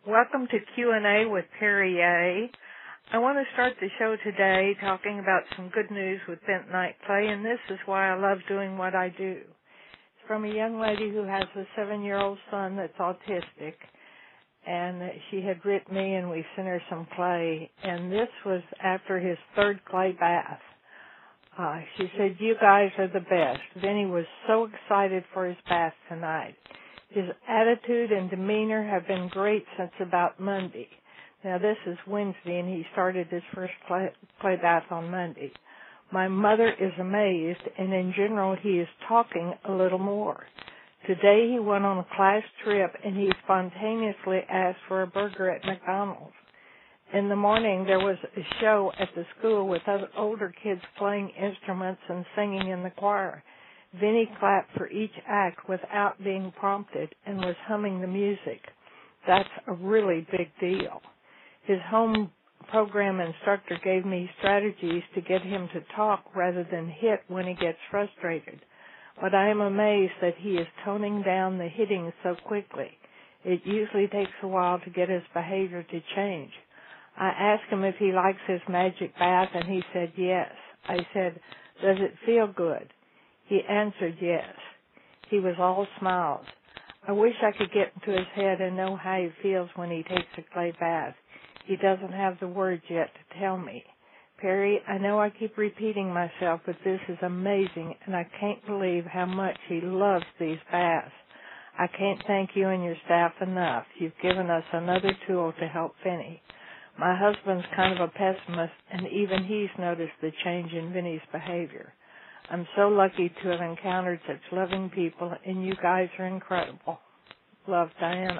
Welcome to Q&A with Perry A. I want to start the show today talking about some good news with bentonite clay, and this is why I love doing what I do. It's from a young lady who has a 7-year-old son that's autistic, and she had written me and we sent her some clay, and this was after his third clay bath. She said, "You guys are the best." Vinny was so excited for his bath tonight. His attitude and demeanor have been great since about Monday. Now, this is Wednesday, and he started his first clay bath on Monday. My mother is amazed, and in general, he is talking a little more. Today, he went on a class trip, and he spontaneously asked for a burger at McDonald's. In the morning, there was a show at the school with other older kids playing instruments and singing in the choir. Vinny clapped for each act without being prompted and was humming the music. That's a really big deal. His home program instructor gave me strategies to get him to talk rather than hit when he gets frustrated. But I am amazed that he is toning down the hitting so quickly. It usually takes a while to get his behavior to change. I asked him if he likes his magic bath, and he said yes. I said, "Does it feel good?" He answered yes. He was all smiles. I wish I could get into his head and know how he feels when he takes a clay bath. He doesn't have the words yet to tell me. Perry, I know I keep repeating myself, but this is amazing, and I can't believe how much he loves these baths. I can't thank you and your staff enough. You've given us another tool to help Vinny. My husband's kind of a pessimist, and even he's noticed the change in Vinny's behavior. I'm so lucky to have encountered such loving people, and you guys are incredible. Love, Diana.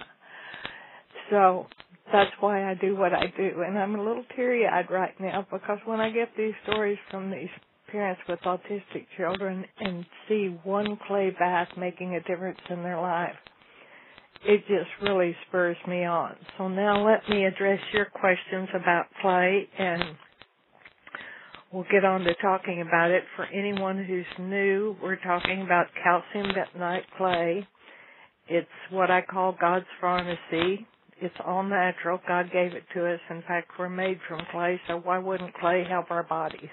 So that's why I do what I do, and I'm a little teary-eyed right now because when I get these stories from these parents with autistic children and see one clay bath making a difference in their life, it just really spurs me on. So now let me address your questions about clay, and we'll get on to talking about it. For anyone who's new, we're talking about calcium bentonite clay. It's what I call God's pharmacy. It's all natural. God gave it to us. In fact, we're made from clay, so why wouldn't clay help our bodies?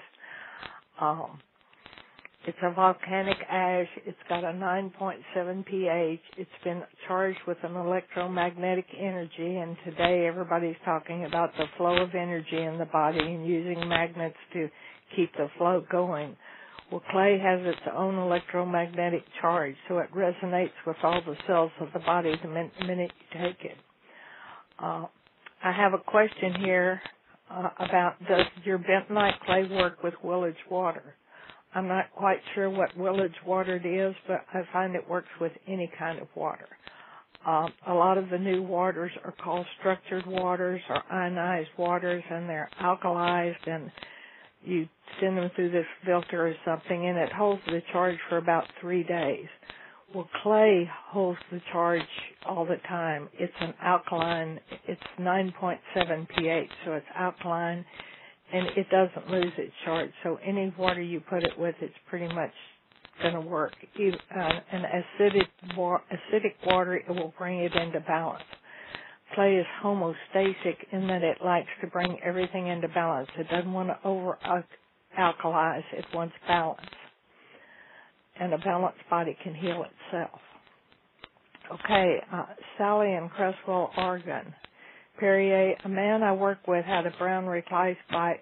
It's a volcanic ash. It's got a 9.7 pH. It's been charged with an electromagnetic energy, and today everybody's talking about the flow of energy in the body and using magnets to keep the flow going. Well, clay has its own electromagnetic charge, so it resonates with all the cells of the body the minute you take it. I have a question here about, does your bentonite clay work with Willage water? I'm not quite sure what Willage water it is, but I find it works with any kind of water. A lot of the new waters are called structured waters or ionized waters, and they're alkalized, and you send them through this filter or something, and it holds the charge for about 3 days. Well, clay holds the charge all the time. It's an alkaline. It's 9.7 pH, so it's alkaline, and it doesn't lose its charge. So any water you put it with, it's pretty much going to work. An acidic water, it will bring it into balance. Clay is homeostatic in that it likes to bring everything into balance. It doesn't want to over-alkalize. It wants balance. And a balanced body can heal itself. Okay, Sally in Creswell, Oregon. Perrier, a man I work with had a brown recluse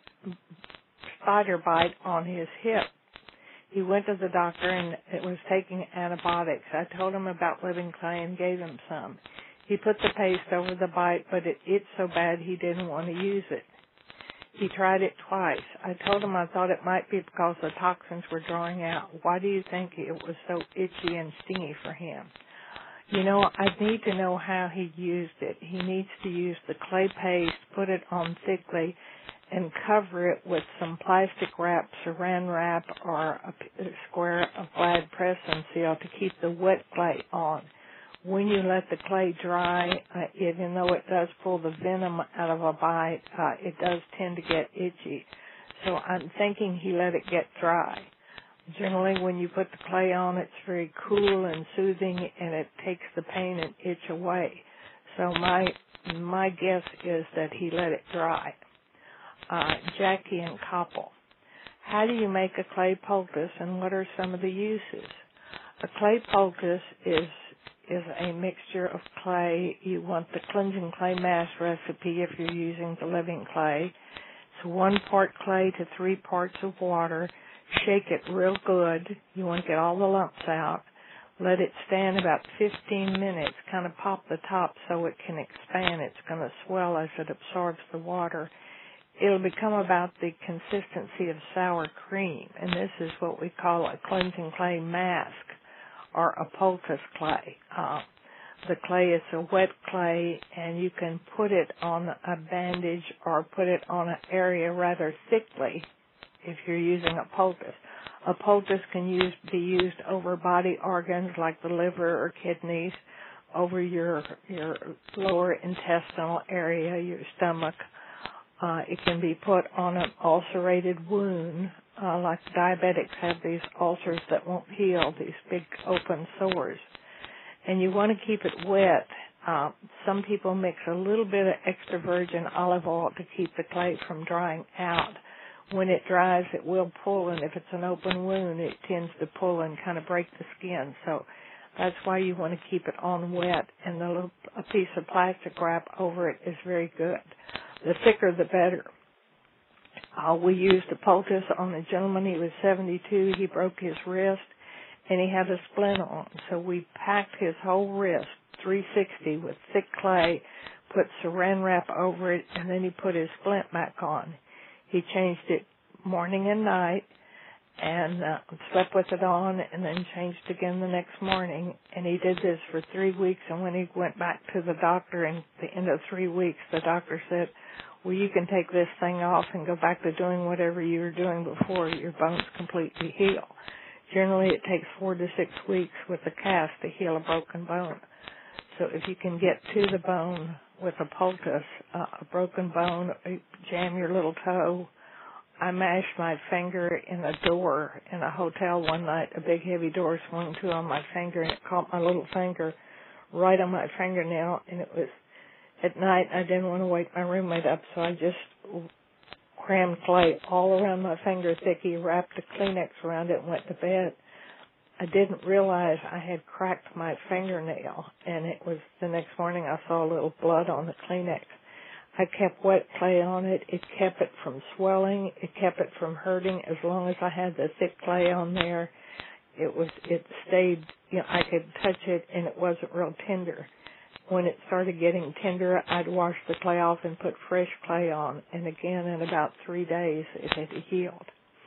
spider bite on his hip. He went to the doctor and it was taking antibiotics. I told him about living clay and gave him some. He put the paste over the bite, but it itched so bad he didn't want to use it. He tried it twice. I told him I thought it might be because the toxins were drawing out. Why do you think it was so itchy and stingy for him? You know, I need to know how he used it. He needs to use the clay paste, put it on thickly, and cover it with some plastic wrap, saran wrap, or a square of Glad press and seal to keep the wet clay on. When you let the clay dry, even though it does pull the venom out of a bite, it does tend to get itchy. So I'm thinking he let it get dry. Generally, when you put the clay on, it's very cool and soothing, and it takes the pain and itch away. So my My guess is that he let it dry. Jackie and Koppel. How do you make a clay poultice, and what are some of the uses? A clay poultice is a mixture of clay. You want the cleansing clay mass recipe if you're using the living clay. It's 1 part clay to 3 parts of water. Shake it real good. You want to get all the lumps out. Let it stand about 15 minutes. Kind of pop the top so it can expand. It's going to swell as it absorbs the water. It'll become about the consistency of sour cream, and this is what we call a cleansing clay mask or a poultice clay. The clay is a wet clay, and you can put it on a bandage or put it on an area rather thickly if you're using a poultice. A poultice can be used over body organs like the liver or kidneys, over your lower intestinal area, your stomach. It can be put on an ulcerated wound, like diabetics have these ulcers that won't heal, these big open sores. And you want to keep it wet. Some people mix a little bit of extra virgin olive oil to keep the clay from drying out. When it dries, it will pull, and if it's an open wound, it tends to pull and kind of break the skin. So that's why you want to keep it on wet, and a piece of plastic wrap over it is very good. The thicker, the better. We used a poultice on a gentleman. He was 72. He broke his wrist, and he had a splint on. So we packed his whole wrist, 360, with thick clay, put saran wrap over it, and then he put his splint back on. He changed it morning and night, and slept with it on, and then changed again the next morning. And he did this for 3 weeks, and when he went back to the doctor in the end of 3 weeks, the doctor said, well, you can take this thing off and go back to doing whatever you were doing before. Your bones completely heal. Generally, it takes 4 to 6 weeks with a cast to heal a broken bone. So if you can get to the bone with a poultice, a broken bone, jam your little toe. I mashed my finger in a door in a hotel one night. A big heavy door swung to on my finger, and it caught my little finger right on my fingernail. And it was at night. I didn't want to wake my roommate up, so I just crammed clay all around my finger thick. He wrapped a Kleenex around it and went to bed. I didn't realize I had cracked my fingernail, and it was the next morning I saw a little blood on the Kleenex. I kept wet clay on it. It kept it from swelling. It kept it from hurting. As long as I had the thick clay on there, it stayed, I could touch it, and it wasn't real tender. When it started getting tender, I'd wash the clay off and put fresh clay on, and again, in about 3 days, it had healed.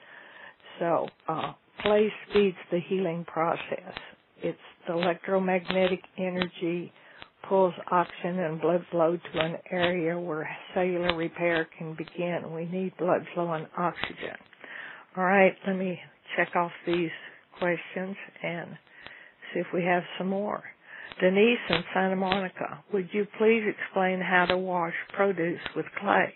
So, clay speeds the healing process. It's the electromagnetic energy pulls oxygen and blood flow to an area where cellular repair can begin. We need blood flow and oxygen. All right, let me check off these questions and see if we have some more. Denise in Santa Monica, would you please explain how to wash produce with clay?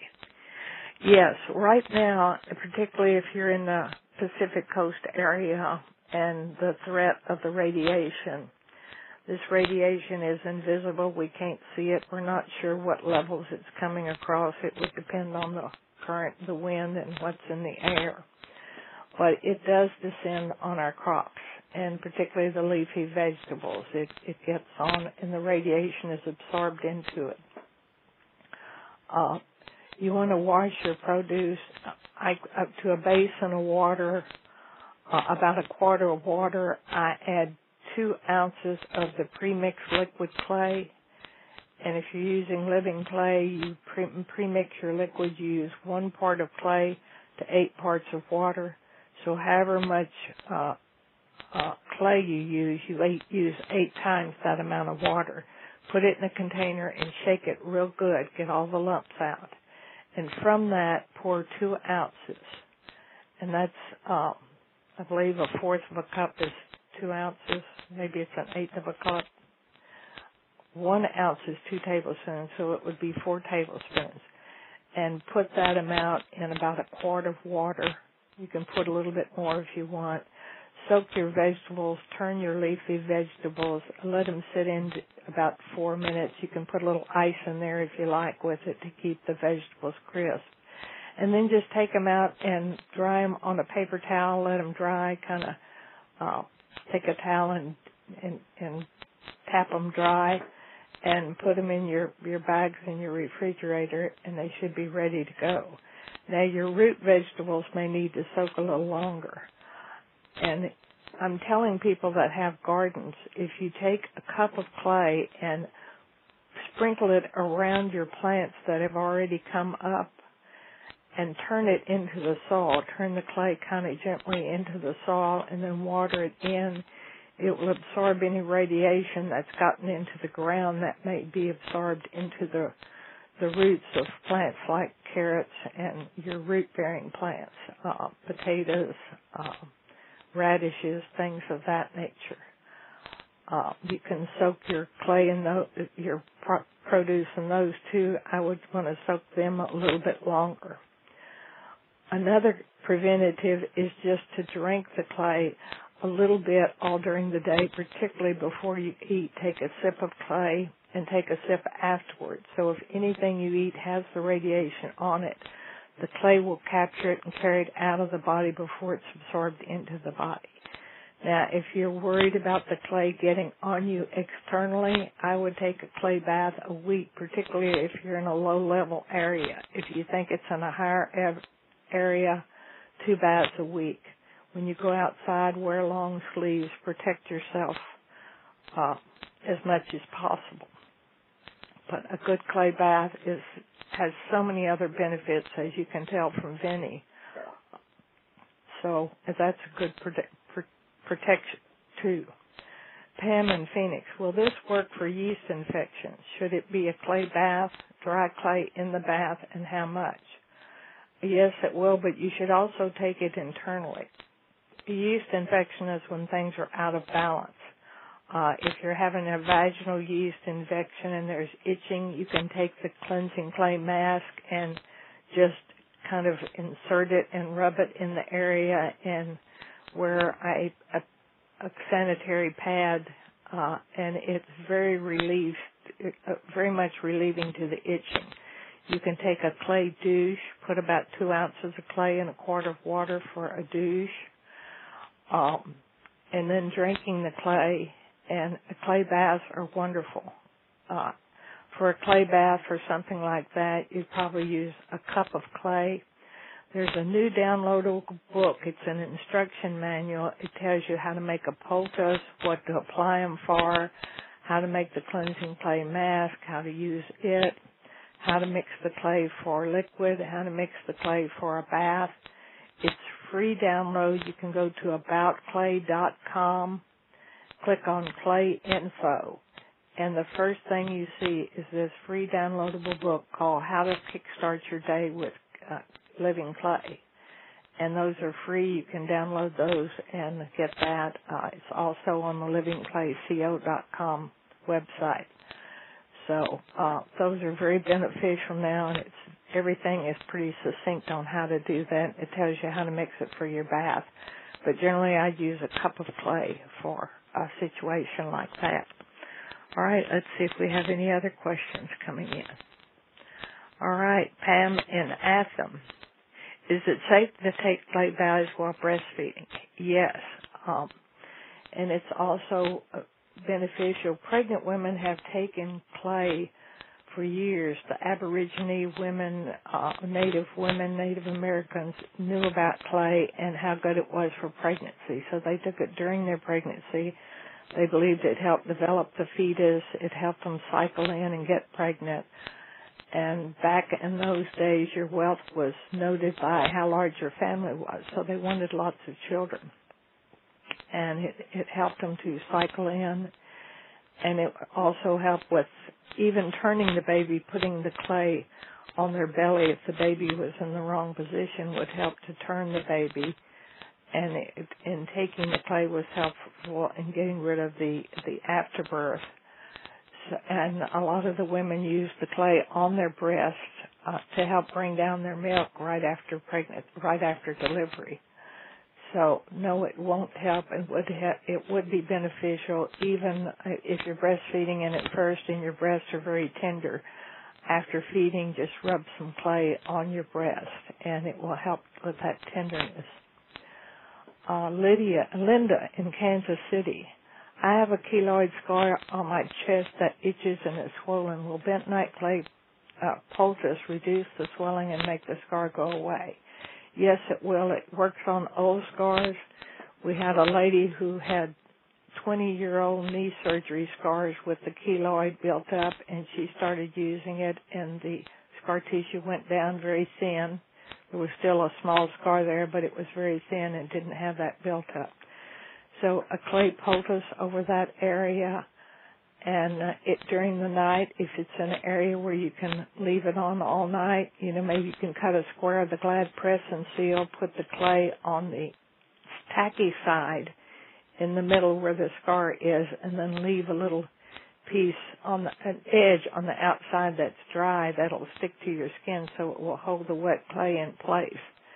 Yes, right now, particularly if you're in the Pacific Coast area and the threat of the radiation. This radiation is invisible. We can't see it. We're not sure what levels it's coming across. It would depend on the current, the wind, and what's in the air. But it does descend on our crops, and particularly the leafy vegetables. It gets on, and the radiation is absorbed into it. You want to wash your produce up to a basin of water, about a quart of water. I add 2 ounces of the premixed liquid clay. And if you're using living clay, you premix your liquid. You use 1 part of clay to 8 parts of water. So however much clay you use 8 times that amount of water. Put it in a container and shake it real good. Get all the lumps out. And from that, pour 2 ounces. And that's, I believe, 1/4 of a cup is 2 ounces. Maybe it's 1/8 of a cup. 1 ounce is 2 tablespoons, so it would be 4 tablespoons. And put that amount in about a quart of water. You can put a little bit more if you want. soak your vegetables, turn your leafy vegetables, let them sit in about 4 minutes. You can put a little ice in there if you like with it to keep the vegetables crisp. And then just take them out and dry them on a paper towel, let them dry, kind of take a towel and tap them dry and put them in your bags in your refrigerator, and they should be ready to go. Now, your root vegetables may need to soak a little longer. And I'm telling people that have gardens, if you take a cup of clay and sprinkle it around your plants that have already come up and turn it into the soil, turn the clay kind of gently into the soil and then water it in, it will absorb any radiation that's gotten into the ground that may be absorbed into the roots of plants like carrots and your root-bearing plants, potatoes, radishes, things of that nature. You can soak your clay and your produce in those too. I would want to soak them a little bit longer. Another preventative is just to drink the clay a little bit all during the day, particularly before you eat. Take a sip of clay and take a sip afterwards. So if anything you eat has the radiation on it, the clay will capture it and carry it out of the body before it's absorbed into the body. Now, if you're worried about the clay getting on you externally, I would take a clay bath a week, particularly if you're in a low-level area. If you think it's in a higher area, 2 baths a week. When you go outside, wear long sleeves, protect yourself as much as possible. But a good clay bath has so many other benefits, as you can tell from Vinny. So that's a good protection too. Pam and Phoenix, will this work for yeast infections? Should it be a clay bath, dry clay in the bath, and how much? Yes, it will, but you should also take it internally. A yeast infection is when things are out of balance. If you're having a vaginal yeast infection and there's itching, you can take the cleansing clay mask and just kind of insert it and rub it in the area and wear a sanitary pad, and it's very much relieving to the itching. You can take a clay douche, put about 2 ounces of clay in a quart of water for a douche, and then drinking the clay. And clay baths are wonderful. For a clay bath or something like that, you'd probably use a cup of clay. There's a new downloadable book. It's an instruction manual. It tells you how to make a poultice, what to apply them for, how to make the cleansing clay mask, how to use it, how to mix the clay for liquid, how to mix the clay for a bath. It's free download. You can go to aboutclay.com, click on Clay Info, and the first thing you see is this free downloadable book called How to Kickstart Your Day with Living Clay. And those are free. You can download those and get that. It's also on the livingclayco.com website. So those are very beneficial now, and everything is pretty succinct on how to do that. It tells you how to mix it for your bath. But generally, I'd use a cup of clay for a situation like that. All right, let's see if we have any other questions coming in. All right, Pam in Athens. Is it safe to take clay baths while breastfeeding? Yes. And it's also beneficial. Pregnant women have taken clay for years. The Aborigine women, Native Americans knew about clay and how good it was for pregnancy. So they took it during their pregnancy. They believed it helped develop the fetus. It helped them cycle in and get pregnant. And back in those days, your wealth was noted by how large your family was. So they wanted lots of children. And it helped them to cycle in. And it also helped with even turning the baby, putting the clay on their belly if the baby was in the wrong position would help to turn the baby. And in taking the clay was helpful in getting rid of the afterbirth. So, and a lot of the women used the clay on their breasts to help bring down their milk right after delivery. So, no, it won't help. It would be beneficial even if you're breastfeeding and at first and your breasts are very tender. After feeding, just rub some clay on your breast, and it will help with that tenderness. Linda in Kansas City. I have a keloid scar on my chest that itches and is swollen. Will bentonite clay poultice reduce the swelling and make the scar go away? Yes, it will. It works on old scars. We had a lady who had 20-year-old knee surgery scars with the keloid built up, and she started using it, and the scar tissue went down very thin. There was still a small scar there, but it was very thin and didn't have that built up. So a clay poultice over that area, and during the night, if it's an area where you can leave it on all night, maybe you can cut a square of the Glad press and seal, put the clay on the tacky side in the middle where the scar is, and then leave a little piece on an edge on the outside that's dry that'll stick to your skin so it will hold the wet clay in place.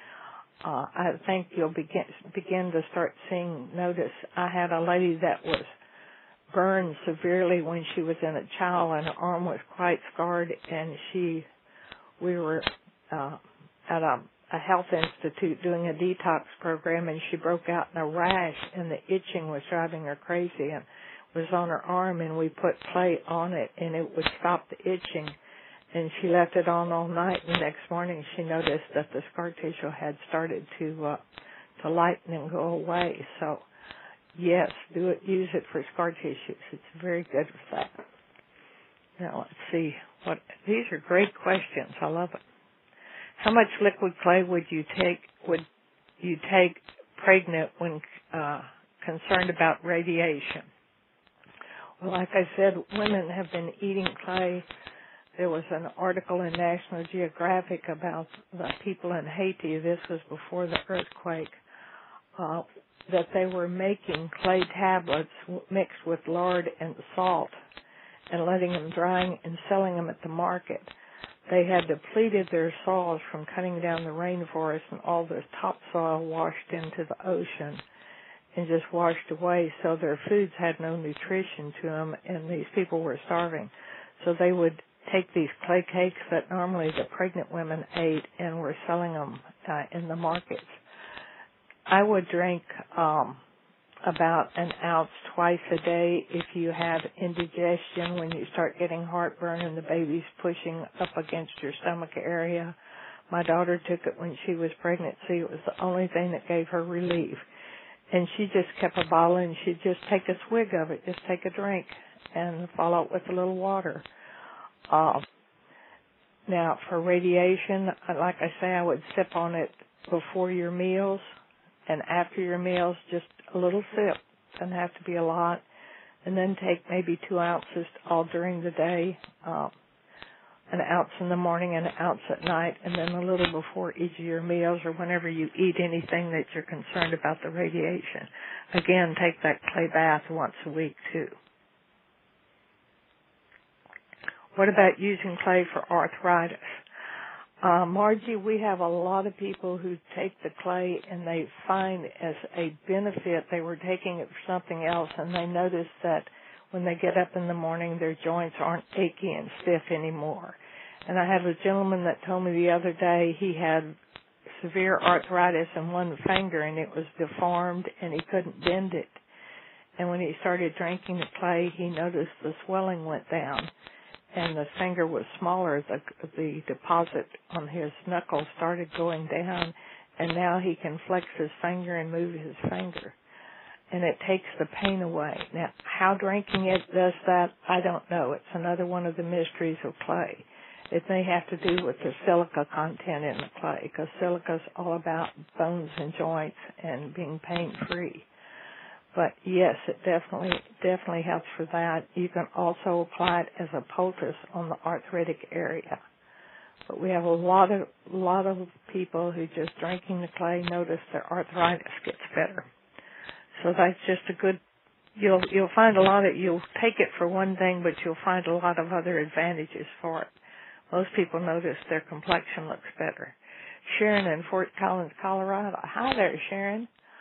I think you'll begin to start notice. I had a lady that was burned severely when she was in a child, and her arm was quite scarred, and we were at a health institute doing a detox program, and she broke out in a rash, and the itching was driving her crazy, and was on her arm, and we put clay on it, and it would stop the itching. And she left it on all night. And the next morning, she noticed that the scar tissue had started to lighten and go away. So, yes, use it for scar tissues. It's very good for that. Now, let's see. These are great questions. I love it. How much liquid clay would you take pregnant when concerned about radiation? Well, like I said, women have been eating clay. There was an article in National Geographic about the people in Haiti. This was before the earthquake, that they were making clay tablets mixed with lard and salt and letting them dry and selling them at the market. They had depleted their soils from cutting down the rainforest, and all the topsoil washed into the ocean and just washed away, so their foods had no nutrition to them, and these people were starving. So they would take these clay cakes that normally the pregnant women ate and were selling them in the markets. I would drink about an ounce twice a day if you have indigestion, when you start getting heartburn and the baby's pushing up against your stomach area. My daughter took it when she was pregnant. See, it was the only thing that gave her relief. And she just kept a bottle, and she'd just take a swig of it, just take a drink, and follow it with a little water. Now, for radiation, like I say, I would sip on it before your meals and after your meals, just a little sip. Doesn't have to be a lot. And then take maybe 2 ounces all during the day, an ounce in the morning and an ounce at night, and then a little before each of your meals or whenever you eat anything that you're concerned about the radiation. Again, take that clay bath once a week, too. What about using clay for arthritis? Margie, we have a lot of people who take the clay and they find as a benefit they were taking it for something else, and they notice that when they get up in the morning, their joints aren't achy and stiff anymore. And I have a gentleman that told me the other day he had severe arthritis in one finger, and it was deformed, and he couldn't bend it. And when he started drinking the clay, he noticed the swelling went down, and the finger was smaller. The deposit on his knuckle started going down, and now he can flex his finger and move his finger. And it takes the pain away. Now, how drinking it does that, I don't know. It's another one of the mysteries of clay. It may have to do with the silica content in the clay, because silica is all about bones and joints and being pain-free. But yes, it definitely helps for that. You can also apply it as a poultice on the arthritic area. But we have a lot of people who just drinking the clay notice their arthritis gets better. So that's just a good. You'll find you'll take it for one thing, but you'll find a lot of other advantages for it. Most people notice their complexion looks better. Sharon in Fort Collins, Colorado. Hi there, Sharon.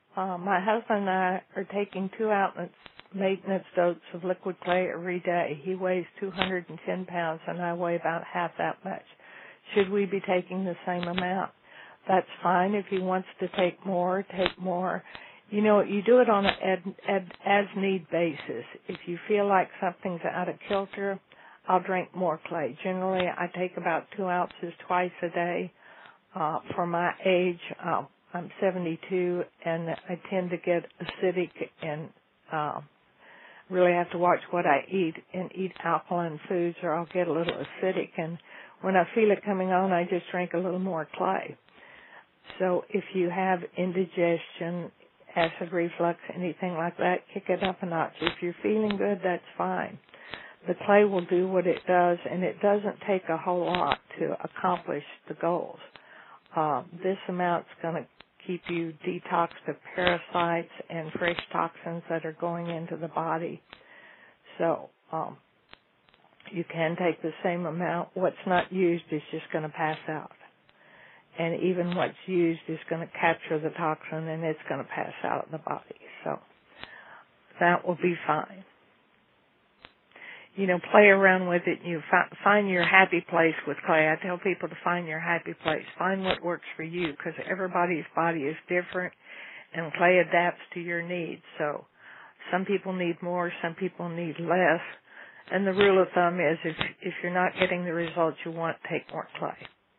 My husband and I are taking 2 ounce maintenance doses of liquid clay every day. He weighs 210 pounds, and I weigh about half that much. Should we be taking the same amount? That's fine. If he wants to take more, take more. You know, you do it on an as-need basis. If you feel like something's out of kilter, I'll drink more clay. Generally, I take about 2 ounces twice a day. For my age, I'm 72, and I tend to get acidic and really have to watch what I eat and eat alkaline foods, or I'll get a little acidic. And when I feel it coming on, I just drink a little more clay. So if you have indigestion, acid reflux, anything like that, kick it up a notch. If you're feeling good, that's fine. The clay will do what it does, and it doesn't take a whole lot to accomplish the goals. This amount's going to keep you detoxed of parasites and fresh toxins that are going into the body. So you can take the same amount. What's not used is just going to pass out. And even what's used is going to capture the toxin, and it's going to pass out of the body. So that will be fine. You know, play around with it. You find your happy place with clay. I tell people to find your happy place. Find what works for you, because everybody's body is different, and clay adapts to your needs. So some people need more, some people need less. And the rule of thumb is if you're not getting the results you want, take more clay.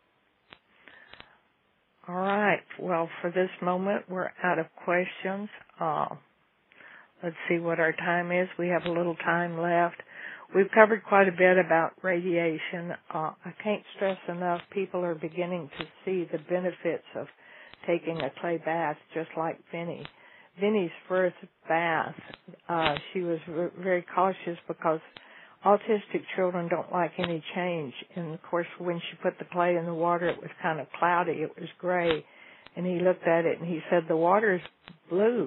All right. Well, for this moment, we're out of questions. Let's see what our time is. We have a little time left. We've covered quite a bit about radiation. I can't stress enough, people are beginning to see the benefits of taking a clay bath, just like Vinnie. Vinnie's first bath, she was very cautious because autistic children don't like any change. And, of course, when she put the clay in the water, it was kind of cloudy. It was gray. And he looked at it and he said, "The water's blue."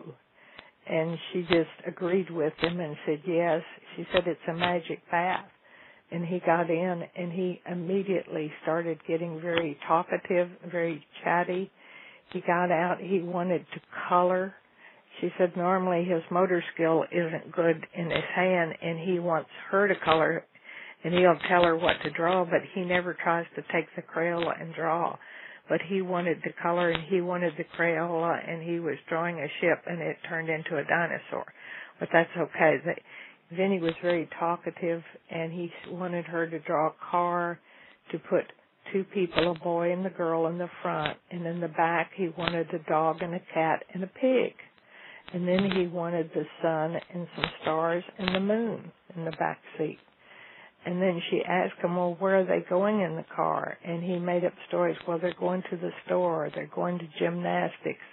And she just agreed with him and said, yes. She said, "It's a magic bath." And he got in, and he immediately started getting very talkative, very chatty. He got out. He wanted to color. She said normally his motor skill isn't good in his hand, and he wants her to color, and he'll tell her what to draw, but he never tries to take the Crayola and draw. But he wanted to color, and he wanted the Crayola, and he was drawing a ship, and it turned into a dinosaur. But that's okay. Vinnie was very talkative, and he wanted her to draw a car, to put 2 people, a boy and the girl, in the front, and in the back he wanted a dog and a cat and a pig. And then he wanted the sun and some stars and the moon in the back seat. And then she asked him, well, where are they going in the car? And he made up stories. Well, they're going to the store. They're going to gymnastics.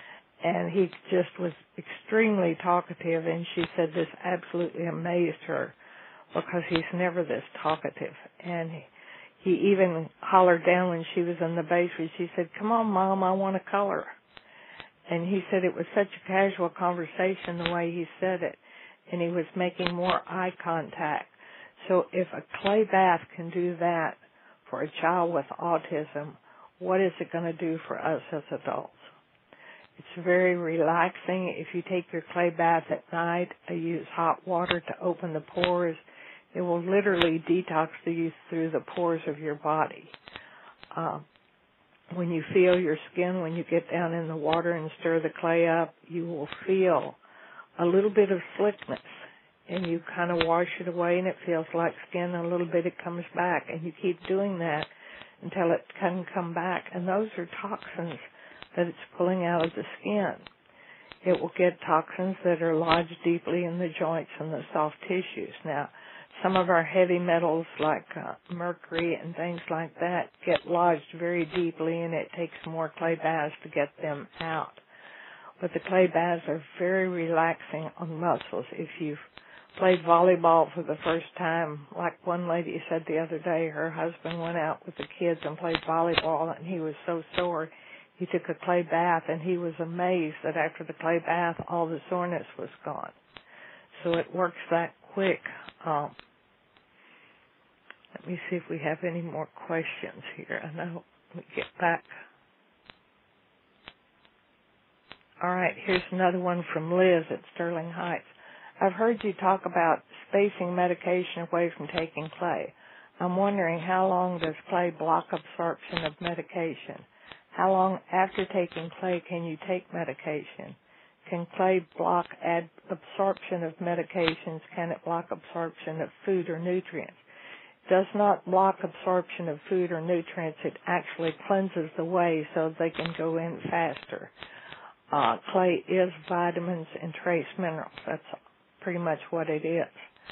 And he just was extremely talkative. And she said this absolutely amazed her because he's never this talkative. And he even hollered down when she was in the basement. She said, "Come on, Mom, I want to color." And he said it was such a casual conversation the way he said it. And he was making more eye contact. So if a clay bath can do that for a child with autism, what is it going to do for us as adults? It's very relaxing. If you take your clay bath at night, I use hot water to open the pores. It will literally detox you through the pores of your body. When you feel your skin, when you get down in the water and stir the clay up, you will feel a little bit of slickness. And you kind of wash it away, and it feels like skin. A little bit it comes back, and you keep doing that until it can come back. And those are toxins that it's pulling out of the skin. It will get toxins that are lodged deeply in the joints and the soft tissues. Now, some of our heavy metals like mercury and things like that get lodged very deeply, and it takes more clay baths to get them out. But the clay baths are very relaxing on muscles. If you've played volleyball for the first time, like one lady said the other day, her husband went out with the kids and played volleyball, and he was so sore. He took a clay bath, and he was amazed that after the clay bath, all the soreness was gone. So it works that quick. Let me see if we have any more questions here. I know we get back. All right, here's another one from Liz at Sterling Heights. I've heard you talk about spacing medication away from taking clay. I'm wondering, how long does clay block absorption of medication? How long after taking clay can you take medication? Can clay block absorption of medications? Can it block absorption of food or nutrients? It does not block absorption of food or nutrients. It actually cleanses the way so they can go in faster. Clay is vitamins and trace minerals. That's pretty much what it is.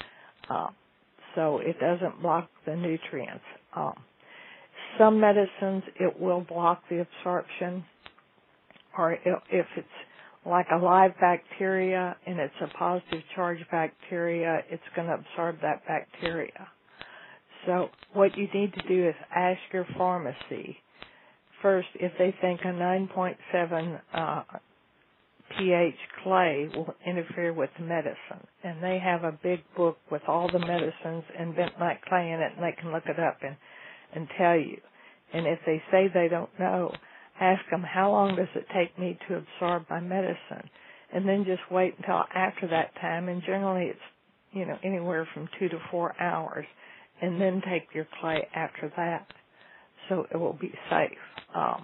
So it doesn't block the nutrients. Some medicines, it will block the absorption, or if it's like a live bacteria and it's a positive charge bacteria, it's going to absorb that bacteria. So what you need to do is ask your pharmacy first if they think a 9.7 pH clay will interfere with the medicine. And they have a big book with all the medicines and bentonite clay in it, and they can look it up and tell you. And if they say they don't know, ask them, how long does it take me to absorb my medicine? And then just wait until after that time, and generally it's, anywhere from 2 to 4 hours, and then take your clay after that, so it will be safe.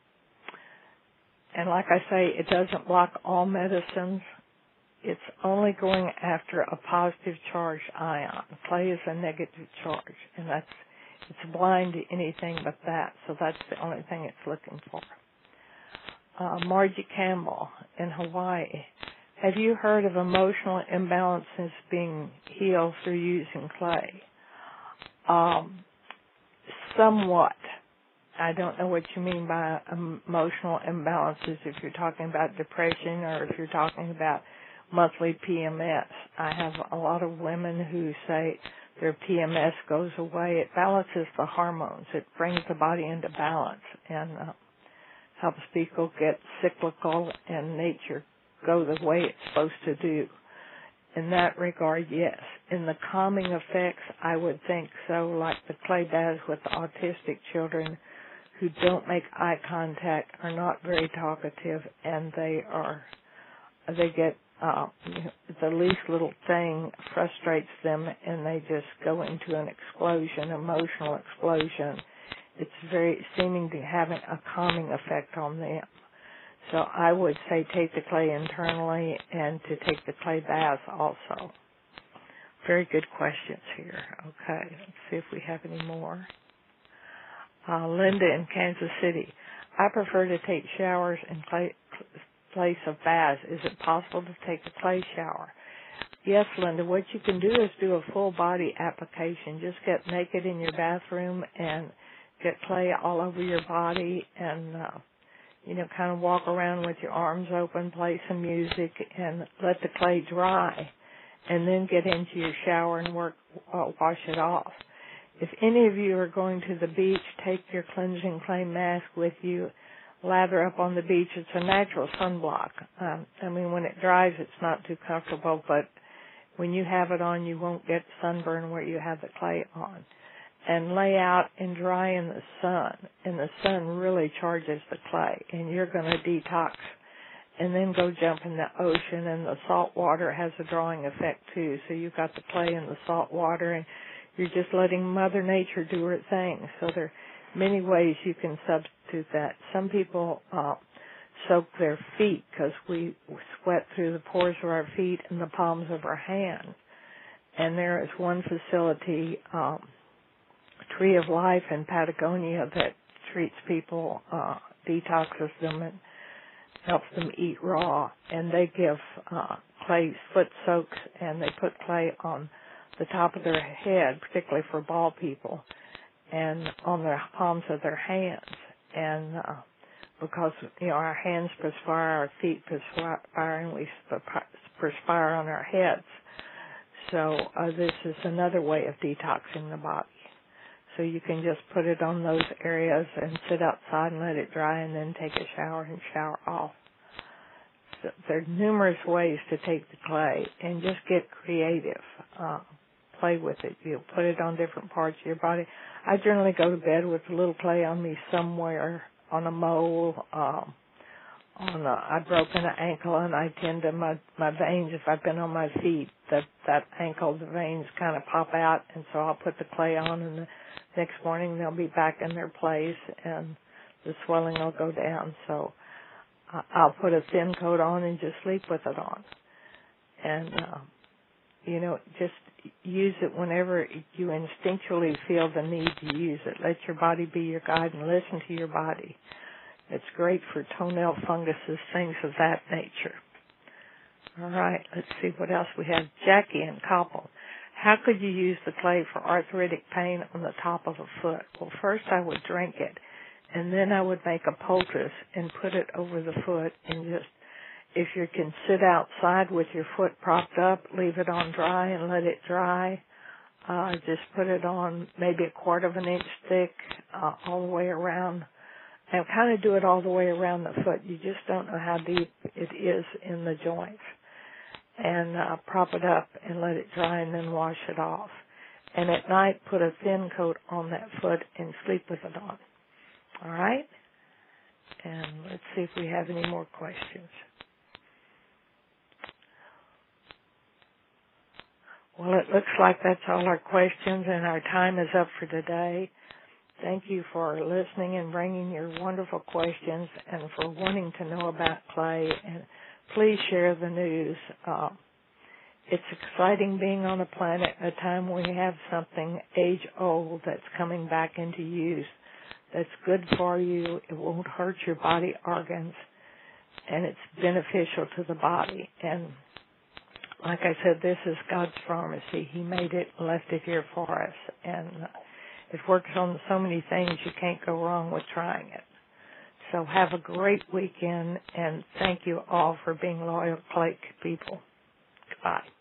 And like I say, it doesn't block all medicines. It's only going after a positive charged ion. Clay is a negative charge, and it's blind to anything but that, so that's the only thing it's looking for. Margie Campbell in Hawaii. Have you heard of emotional imbalances being healed through using clay? Somewhat. I don't know what you mean by emotional imbalances, if you're talking about depression or if you're talking about monthly PMS. I have a lot of women who say their PMS goes away. It balances the hormones. It brings the body into balance and helps people get cyclical and nature go the way it's supposed to do. In that regard, yes. In the calming effects, I would think so, like the clay does with the autistic children who don't make eye contact, are not very talkative, and they get the least little thing frustrates them, and they just go into an explosion, emotional explosion. It's very seeming to having a calming effect on them. So I would say take the clay internally and to take the clay bath also. Very good questions here. Okay, let's see if we have any more. Linda in Kansas City. I prefer to take showers in place of baths. Is it possible to take a clay shower? Yes, Linda. What you can do is do a full body application. Just get naked in your bathroom and get clay all over your body and, kind of walk around with your arms open, play some music, and let the clay dry, and then get into your shower and wash it off. If any of you are going to the beach, take your cleansing clay mask with you, lather up on the beach. It's a natural sunblock. When it dries, it's not too comfortable, but when you have it on, you won't get sunburn where you have the clay on. And lay out and dry in the sun, and the sun really charges the clay, and you're going to detox. And then go jump in the ocean, and the salt water has a drawing effect too. So you've got the clay and the salt water, and you're just letting Mother Nature do her thing. So there are many ways you can substitute that. Some people soak their feet because we sweat through the pores of our feet and the palms of our hands. And there is one facility, Tree of Life in Patagonia, that treats people, detoxes them, and helps them eat raw. And they give clay foot soaks, and they put clay on the top of their head, particularly for bald people, and on the palms of their hands. And because, our hands perspire, our feet perspire, and we perspire on our heads. So this is another way of detoxing the body. So you can just put it on those areas and sit outside and let it dry, and then take a shower and shower off. So there are numerous ways to take the clay, and just get creative. Play with it. You put it on different parts of your body. I generally go to bed with a little clay on me somewhere, on a mole, I've broken an ankle, and I tend to, my veins, if I've been on my feet, that ankle, the veins kind of pop out, and so I'll put the clay on, and the next morning they'll be back in their place, and the swelling will go down. So I'll put a thin coat on and just sleep with it on. And, just use it whenever you instinctually feel the need to use it. Let your body be your guide and listen to your body. It's great for toenail funguses, things of that nature. All right, let's see what else we have. Jackie and Koppel. How could you use the clay for arthritic pain on the top of a foot? Well, first I would drink it, and then I would make a poultice and put it over the foot, and just, if you can sit outside with your foot propped up, leave it on dry and let it dry. Just put it on maybe 1/4 of an inch thick all the way around. And kind of do it all the way around the foot. You just don't know how deep it is in the joints. And prop it up and let it dry and then wash it off. And at night, put a thin coat on that foot and sleep with it on. All right? And let's see if we have any more questions. Well, it looks like that's all our questions, and our time is up for today. Thank you for listening and bringing your wonderful questions and for wanting to know about clay. And please share the news. It's exciting being on the planet at a time when we have something age-old that's coming back into use that's good for you. It won't hurt your body organs, and it's beneficial to the body. And like I said, this is God's pharmacy. He made it and left it here for us. And it works on so many things, you can't go wrong with trying it. So have a great weekend, and thank you all for being loyal Clay people. Goodbye.